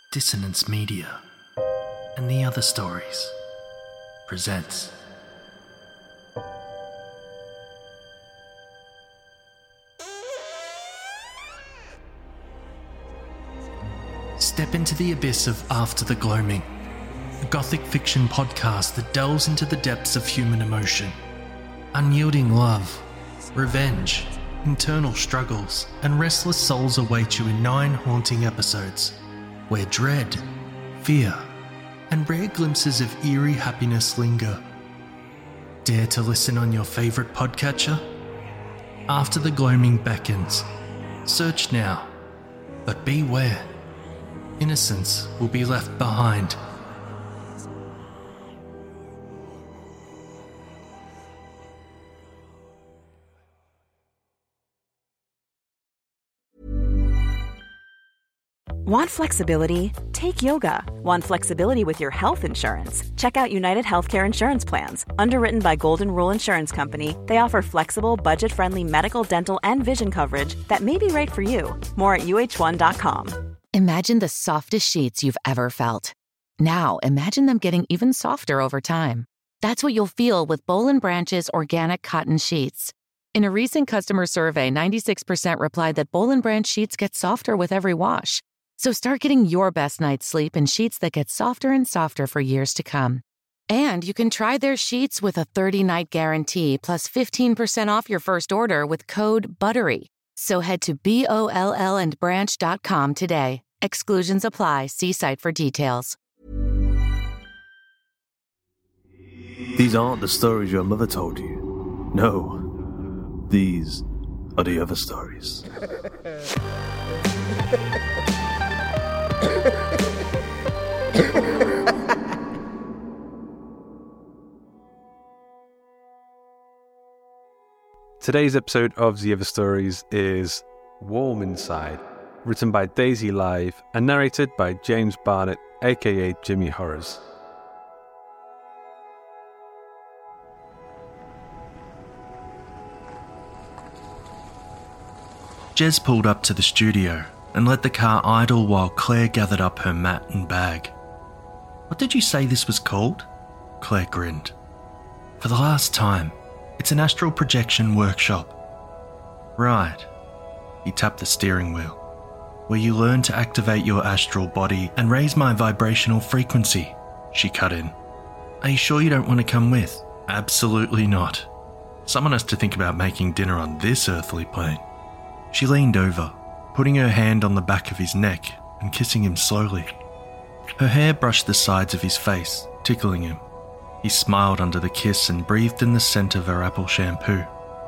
Dissonance Media and the Other Stories presents Step into the abyss of After the Gloaming, a gothic fiction podcast that delves into the depths of human emotion. Unyielding love, revenge, internal struggles, and restless souls await you in 9 haunting episodes, where dread, fear, and rare glimpses of eerie happiness linger. Dare to listen on your favourite podcatcher? After the Gloaming beckons. Search now, but beware. Innocence will be left behind. Want flexibility? Take yoga. Want flexibility with your health insurance? Check out United Healthcare Insurance Plans. Underwritten by Golden Rule Insurance Company, they offer flexible, budget-friendly medical, dental, and vision coverage that may be right for you. More at uh1.com. Imagine the softest sheets you've ever felt. Now imagine them getting even softer over time. That's what you'll feel with Boll & Branch's organic cotton sheets. In a recent customer survey, 96% replied that Boll & Branch sheets get softer with every wash. So start getting your best night's sleep in sheets that get softer and softer for years to come. And you can try their sheets with a 30-night guarantee plus 15% off your first order with code BUTTERY. So head to bollandbranch.com today. Exclusions apply. See site for details. These aren't the stories your mother told you. No, these are the other stories. Today's episode of The Other Stories is Warm Inside, written by Daisy Live and narrated by James Barnett, aka Jimmy Horrors. Jez pulled up to the studio and let the car idle while Claire gathered up her mat and bag. "What did you say this was called?" Claire grinned. "For the last time, it's an astral projection workshop." "Right." He tapped the steering wheel. "Where you learn to activate your astral body and raise my vibrational frequency," she cut in. "Are you sure you don't want to come with?" "Absolutely not. Someone has to think about making dinner on this earthly plane." She leaned over, putting her hand on the back of his neck and kissing him slowly. Her hair brushed the sides of his face, tickling him. He smiled under the kiss and breathed in the scent of her apple shampoo.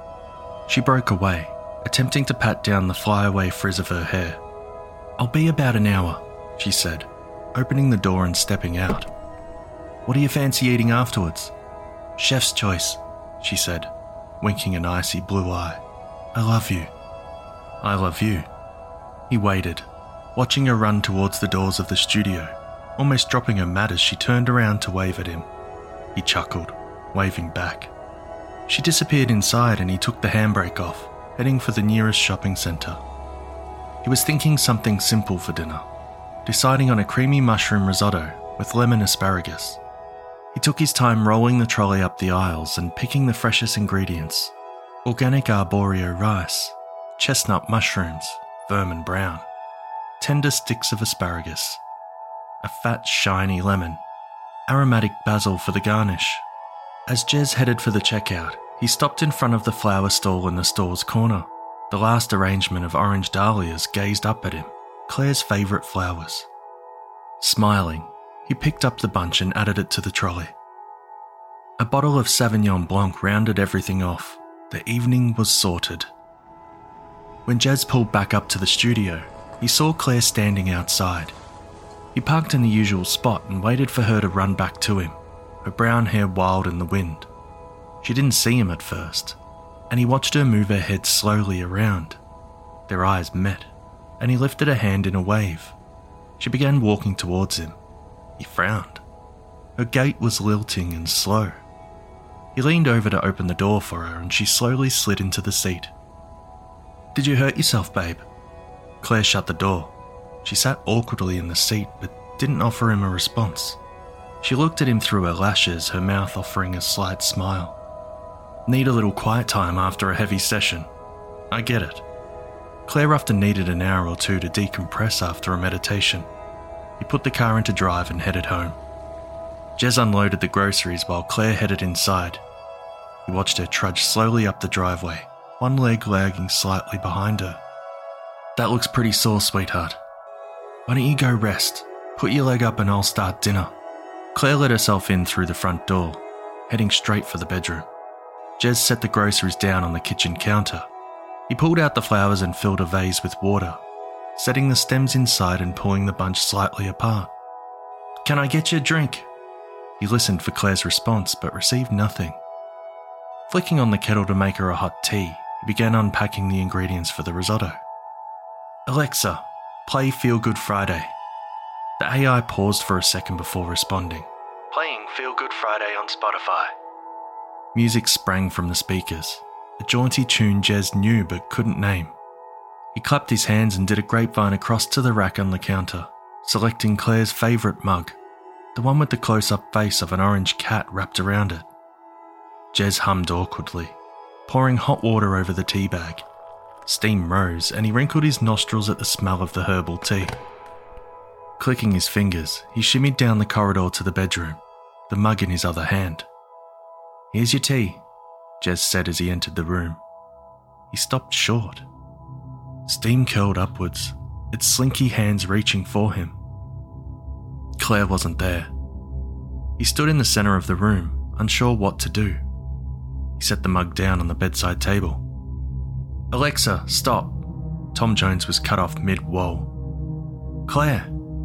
She broke away, attempting to pat down the flyaway frizz of her hair. "I'll be about an hour," she said, opening the door and stepping out. "What do you fancy eating afterwards?" "Chef's choice," she said, winking an icy blue eye. "I love you." "I love you." He waited, watching her run towards the doors of the studio, almost dropping her mat as she turned around to wave at him. He chuckled, waving back. She disappeared inside and he took the handbrake off, heading for the nearest shopping centre. He was thinking something simple for dinner, deciding on a creamy mushroom risotto with lemon asparagus. He took his time rolling the trolley up the aisles and picking the freshest ingredients: organic arborio rice, chestnut mushrooms, firm and brown, tender sticks of asparagus, a fat, shiny lemon, aromatic basil for the garnish. As Jez headed for the checkout, he stopped in front of the flower stall in the store's corner. The last arrangement of orange dahlias gazed up at him, Claire's favourite flowers. Smiling, he picked up the bunch and added it to the trolley. A bottle of Sauvignon Blanc rounded everything off. The evening was sorted. When Jez pulled back up to the studio, he saw Claire standing outside. He parked in the usual spot and waited for her to run back to him, her brown hair wild in the wind. She didn't see him at first, and he watched her move her head slowly around. Their eyes met, and he lifted a hand in a wave. She began walking towards him. He frowned. Her gait was lilting and slow. He leaned over to open the door for her and she slowly slid into the seat. "Did you hurt yourself, babe?" Claire shut the door. She sat awkwardly in the seat but didn't offer him a response. She looked at him through her lashes, her mouth offering a slight smile. Need a little quiet time after a heavy session. I get it. Claire often needed an hour or two to decompress after a meditation. He put the car into drive and headed home. Jez unloaded the groceries while Claire headed inside. He watched her trudge slowly up the driveway, one leg lagging slightly behind her. That looks pretty sore, sweetheart. Why don't you go rest? Put your leg up and I'll start dinner. Claire let herself in through the front door, heading straight for the bedroom. Jez set the groceries down on the kitchen counter. He pulled out the flowers and filled a vase with water, setting the stems inside and pulling the bunch slightly apart. Can I get you a drink? He listened for Claire's response but received nothing. Flicking on the kettle to make her a hot tea, he began unpacking the ingredients for the risotto. Alexa, play Feel Good Friday. The AI paused for a second before responding. Playing Feel Good Friday on Spotify. Music sprang from the speakers, a jaunty tune Jez knew but couldn't name. He clapped his hands and did a grapevine across to the rack on the counter, selecting Claire's favourite mug, the one with the close-up face of an orange cat wrapped around it. Jez hummed awkwardly, pouring hot water over the tea bag. Steam rose and he wrinkled his nostrils at the smell of the herbal tea. Clicking his fingers, he shimmied down the corridor to the bedroom, the mug in his other hand. Here's your tea, Jez said as he entered the room. He stopped short. Steam curled upwards, its slinky hands reaching for him. Claire wasn't there. He stood in the centre of the room, unsure what to do. He set the mug down on the bedside table. Alexa, stop. Tom Jones was cut off mid-woe. Claire.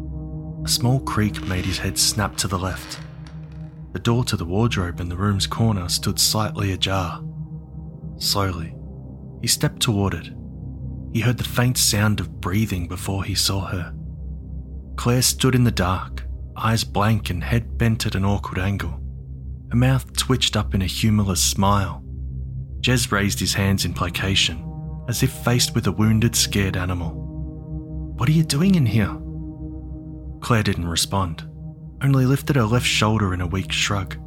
A small creak made his head snap to the left. The door to the wardrobe in the room's corner stood slightly ajar. Slowly, he stepped toward it. He heard the faint sound of breathing before he saw her. Claire stood in the dark, eyes blank and head bent at an awkward angle. Her mouth twitched up in a humourless smile. Jez raised his hands in placation, as if faced with a wounded, scared animal. What are you doing in here? Claire didn't respond, only lifted her left shoulder in a weak shrug.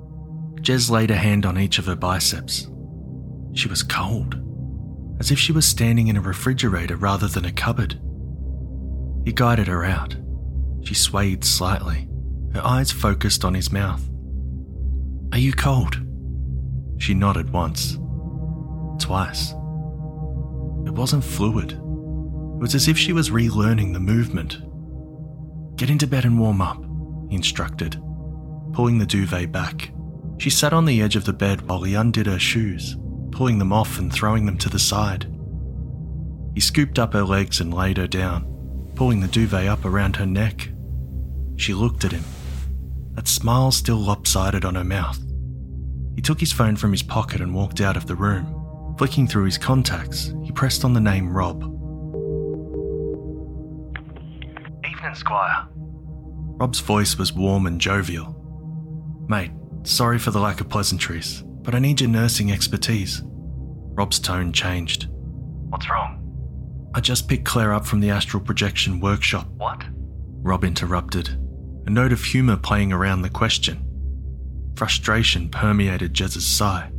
Jez laid a hand on each of her biceps. She was cold, as if she was standing in a refrigerator rather than a cupboard. He guided her out. She swayed slightly, her eyes focused on his mouth. Are you cold? She nodded once, twice. It wasn't fluid. It was as if she was relearning the movement. Get into bed and warm up, he instructed, pulling the duvet back. She sat on the edge of the bed while he undid her shoes, pulling them off and throwing them to the side. He scooped up her legs and laid her down, pulling the duvet up around her neck. She looked at him, that smile still lopsided on her mouth. He took his phone from his pocket and walked out of the room. Flicking through his contacts, he pressed on the name Rob. Evening, Squire. Rob's voice was warm and jovial. Mate, sorry for the lack of pleasantries, but I need your nursing expertise. Rob's tone changed. What's wrong? I just picked Claire up from the astral projection workshop. What? Rob interrupted, a note of humour playing around the question. Frustration permeated Jez's sigh.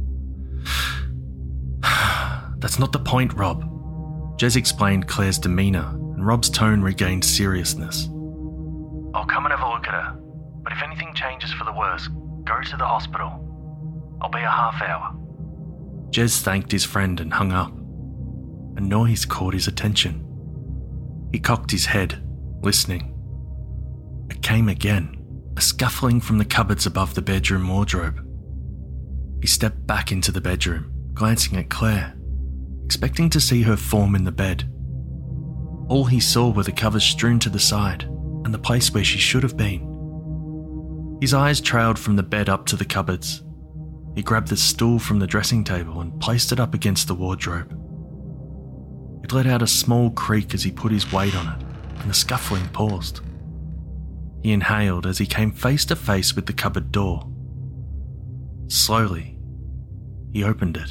That's not the point, Rob. Jez explained Claire's demeanour, and Rob's tone regained seriousness. I'll come and have a look at her, but if anything changes for the worse, go to the hospital. I'll be a half hour. Jez thanked his friend and hung up. A noise caught his attention. He cocked his head, listening. It came again, a scuffling from the cupboards above the bedroom wardrobe. He stepped back into the bedroom, glancing at Claire, expecting to see her form in the bed. All he saw were the covers strewn to the side and the place where she should have been. His eyes trailed from the bed up to the cupboards. He grabbed the stool from the dressing table and placed it up against the wardrobe. It let out a small creak as he put his weight on it, and the scuffling paused. He inhaled as he came face to face with the cupboard door. Slowly, he opened it.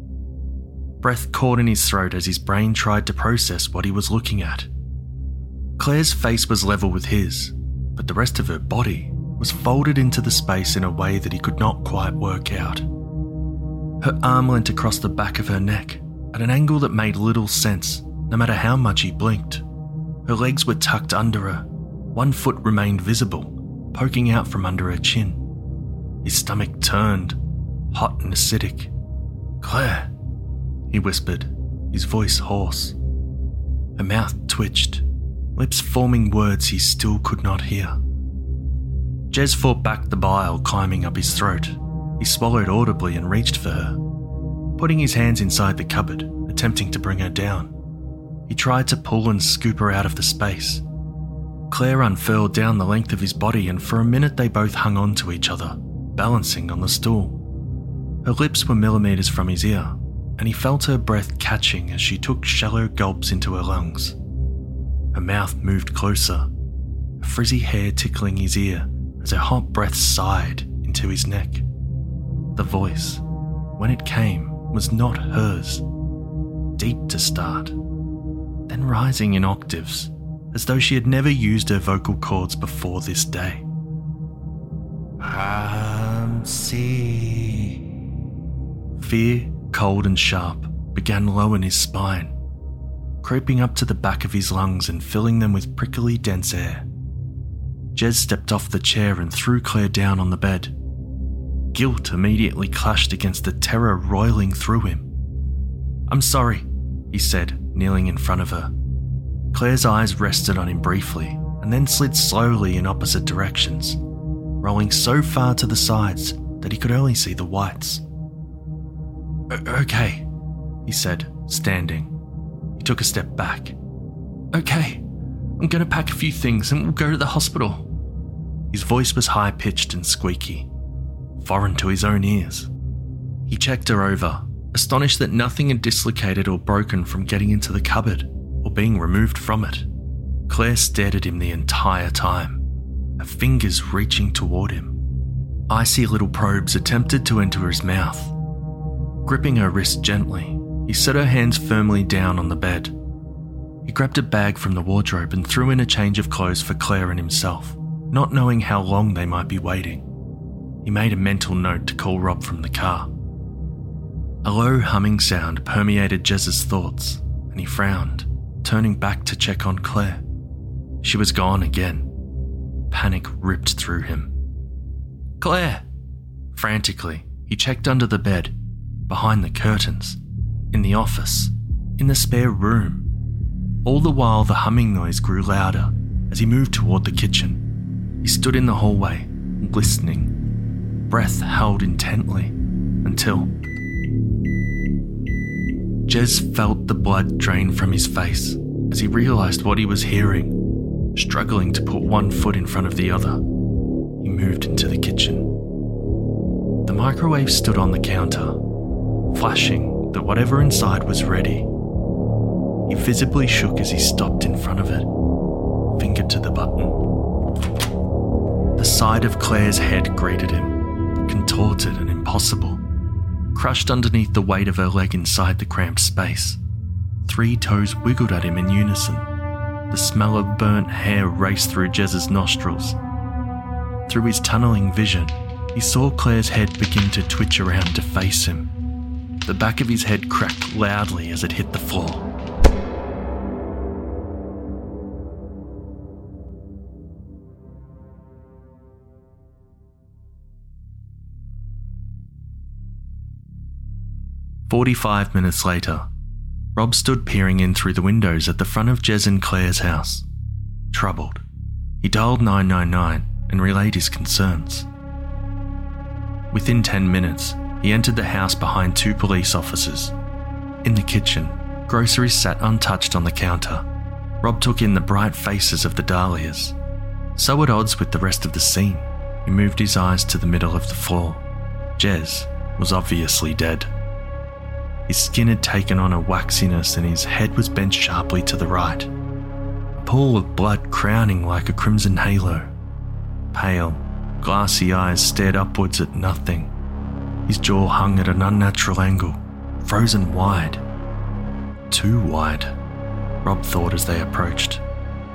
Breath caught in his throat as his brain tried to process what he was looking at. Claire's face was level with his, but the rest of her body was folded into the space in a way that he could not quite work out. Her arm leant across the back of her neck at an angle that made little sense, no matter how much he blinked. Her legs were tucked under her. One foot remained visible, poking out from under her chin. His stomach turned, hot and acidic. "Claire," he whispered, his voice hoarse. Her mouth twitched, lips forming words he still could not hear. Jez fought back the bile climbing up his throat. He swallowed audibly and reached for her, putting his hands inside the cupboard, attempting to bring her down. He tried to pull and scoop her out of the space. Claire unfurled down the length of his body, and for a minute they both hung on to each other, balancing on the stool. Her lips were millimeters from his ear, and he felt her breath catching as she took shallow gulps into her lungs. Her mouth moved closer, her frizzy hair tickling his ear as her hot breath sighed into his neck. The voice, when it came, was not hers. Deep to start, then rising in octaves, as though she had never used her vocal cords before this day. See. Fear, cold and sharp, began low in his spine, creeping up to the back of his lungs and filling them with prickly, dense air. Jez stepped off the chair and threw Claire down on the bed. Guilt immediately clashed against the terror roiling through him. "I'm sorry," he said, kneeling in front of her. Claire's eyes rested on him briefly and then slid slowly in opposite directions, rolling so far to the sides that he could only see the whites. "Okay," he said, standing. He took a step back. "Okay, I'm going to pack a few things and we'll go to the hospital." His voice was high-pitched and squeaky, foreign to his own ears. He checked her over, astonished that nothing had dislocated or broken from getting into the cupboard or being removed from it. Claire stared at him the entire time, her fingers reaching toward him. Icy little probes attempted to enter his mouth. Gripping her wrist gently, he set her hands firmly down on the bed. He grabbed a bag from the wardrobe and threw in a change of clothes for Claire and himself, not knowing how long they might be waiting. He made a mental note to call Rob from the car. A low humming sound permeated Jez's thoughts, and he frowned, turning back to check on Claire. She was gone again. Panic ripped through him. "Claire!" Frantically, he checked under the bed, behind the curtains, in the office, in the spare room. All the while the humming noise grew louder as he moved toward the kitchen. He stood in the hallway, listening, breath held intently, until Jez felt the blood drain from his face as he realised what he was hearing. Struggling to put one foot in front of the other, he moved into the kitchen. The microwave stood on the counter, flashing that whatever inside was ready. He visibly shook as he stopped in front of it, finger to the button. The side of Claire's head greeted him, contorted and impossible, crushed underneath the weight of her leg inside the cramped space. 3 toes wiggled at him in unison. The smell of burnt hair raced through Jez's nostrils. Through his tunnelling vision, he saw Claire's head begin to twitch around to face him. The back of his head cracked loudly as it hit the floor. "45 minutes later, Rob stood peering in through the windows at the front of Jez and Claire's house. Troubled, he dialed 999 and relayed his concerns. Within 10 minutes, he entered the house behind 2 police officers. In the kitchen, groceries sat untouched on the counter. Rob took in the bright faces of the Dahlias. So at odds with the rest of the scene, he moved his eyes to the middle of the floor. Jez was obviously dead. His skin had taken on a waxiness and his head was bent sharply to the right, a pool of blood crowning like a crimson halo. Pale, glassy eyes stared upwards at nothing. His jaw hung at an unnatural angle, frozen wide. Too wide, Rob thought as they approached.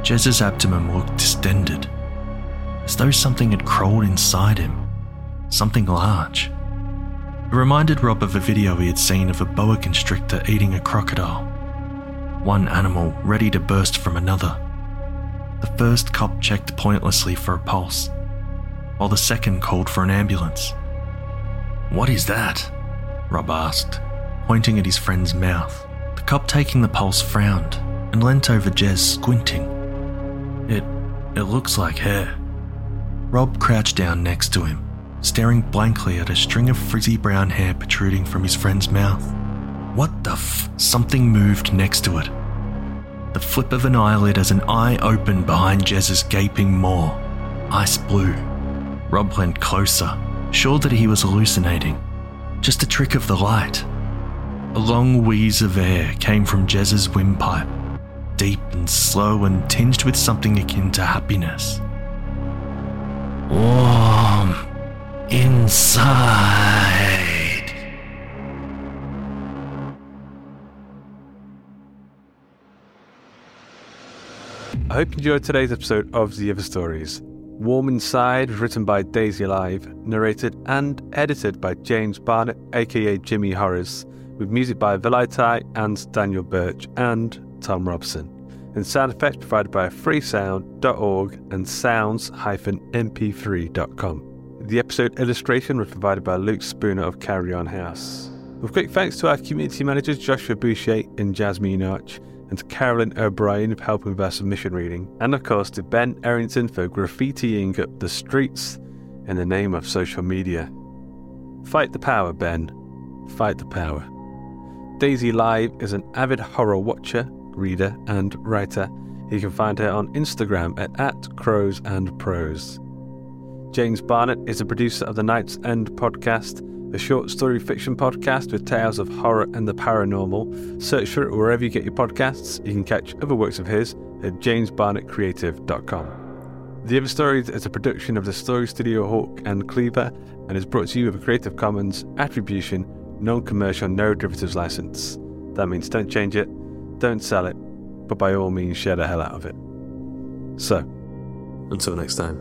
Jez's abdomen looked distended, as though something had crawled inside him, something large. It reminded Rob of a video he had seen of a boa constrictor eating a crocodile, one animal ready to burst from another. The first cop checked pointlessly for a pulse, while the second called for an ambulance. "What is that?" Rob asked, pointing at his friend's mouth. The cop taking the pulse frowned and leant over Jez, squinting. It looks like hair." Rob crouched down next to him, staring blankly at a string of frizzy brown hair protruding from his friend's mouth. "What the f..." Something moved next to it. The flip of an eyelid as an eye opened behind Jez's gaping maw, ice blue. Rob leant closer, sure that he was hallucinating. Just a trick of the light. A long wheeze of air came from Jez's windpipe, deep and slow and tinged with something akin to happiness. "Warm inside." I hope you enjoyed today's episode of The Other Stories. Warm Inside was written by Daisy Live, narrated and edited by James Barnett, aka Jimmy Horrors, with music by Velitai and Daniel Birch and Tom Robson, and sound effects provided by freesound.org and sounds-mp3.com. The episode illustration was provided by Luke Spooner of Carry On House. With quick thanks to our community managers Joshua Boucher and Jasmine Arch, and to Carolyn O'Brien for helping with our submission reading, and of course to Ben Errington for graffitiing up the streets in the name of social media. Fight the power, Ben. Fight the power. Daisy Live is an avid horror watcher, reader and writer. You can find her on Instagram at @crowsandprose. James Barnett is a producer of the Night's End podcast, a short story fiction podcast with tales of horror and the paranormal. Search for it wherever you get your podcasts. You can catch other works of his at jamesbarnettcreative.com. The Other Stories is a production of the Story Studio Hawk and Cleaver and is brought to you with a Creative Commons Attribution, Non-Commercial, No Derivatives license. That means don't change it, don't sell it, but by all means share the hell out of it. So, Until next time.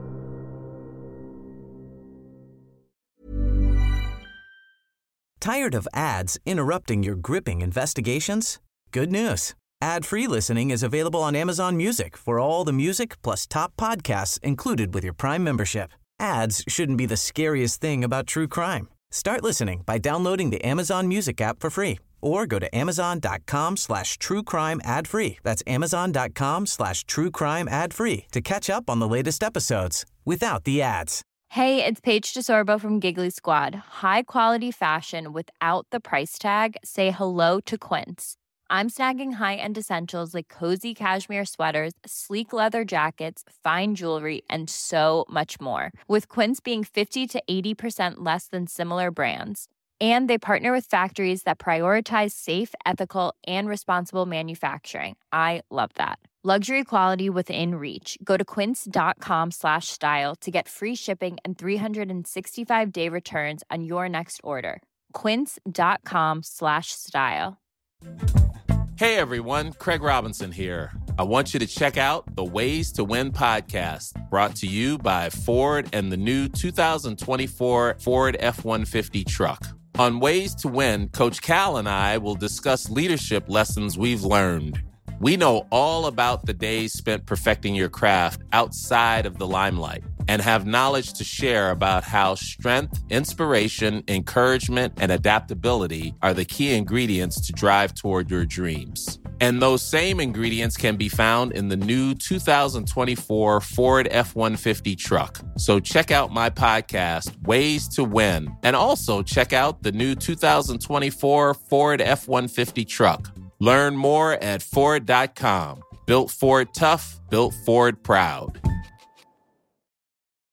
Tired of ads interrupting your gripping investigations? Good news. Ad-free listening is available on Amazon Music for all the music plus top podcasts included with your Prime membership. Ads shouldn't be the scariest thing about true crime. Start listening by downloading the Amazon Music app for free or go to amazon.com/truecrime ad-free. That's amazon.com/truecrime ad-free to catch up on the latest episodes without the ads. Hey, it's Paige DeSorbo from Giggly Squad. High quality fashion without the price tag. Say hello to Quince. I'm snagging high-end essentials like cozy cashmere sweaters, sleek leather jackets, fine jewelry, and so much more. With Quince being 50 to 80% less than similar brands. And they partner with factories that prioritize safe, ethical, and responsible manufacturing. I love that. Luxury quality within reach. Go to quince.com/style to get free shipping and 365-day returns on your next order. Quince.com/style. Hey everyone, Craig Robinson here. I want you to check out the Ways to Win podcast, brought to you by Ford and the new 2024 Ford F-150 truck. On Ways to Win, Coach Cal and I will discuss leadership lessons we've learned. We know all about the days spent perfecting your craft outside of the limelight and have knowledge to share about how strength, inspiration, encouragement, and adaptability are the key ingredients to drive toward your dreams. And those same ingredients can be found in the new 2024 Ford F-150 truck. So check out my podcast, Ways to Win, and also check out the new 2024 Ford F-150 truck. Learn more at Ford.com. Built Ford tough, built Ford proud.